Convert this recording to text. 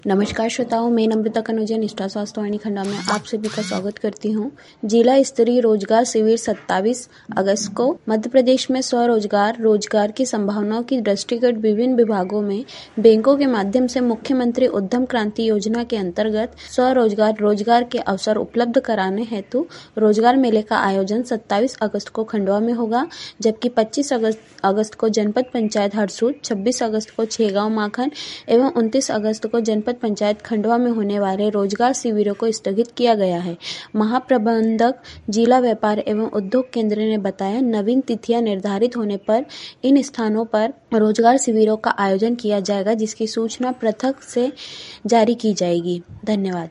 नमस्कार श्रोताओं, मैं नम्रता कनौजिया निष्ठा स्वास्थ्यवाणी खंडवा में आप सभी का स्वागत करती हूं। जिला स्तरीय रोजगार शिविर 27 अगस्त को मध्य प्रदेश में स्वरोजगार रोजगार की संभावनाओं की दृष्टिगत विभिन्न विभागों में बैंकों के माध्यम से मुख्यमंत्री उद्यम क्रांति योजना के अंतर्गत स्वरोजगार रोजगार के अवसर उपलब्ध कराने हेतु रोजगार मेले का आयोजन 27 अगस्त को खंडवा में होगा, जबकि 25 अगस्त को जनपद पंचायत हरसूद, 26 अगस्त को छेगांव माखन एवं 29 अगस्त को जनपद पंचायत खंडवा में होने वाले रोजगार शिविरों को स्थगित किया गया है। महाप्रबंधक जिला व्यापार एवं उद्योग केंद्र ने बताया, नवीन तिथियां निर्धारित होने पर इन स्थानों पर रोजगार शिविरों का आयोजन किया जाएगा, जिसकी सूचना पृथक से जारी की जाएगी। धन्यवाद।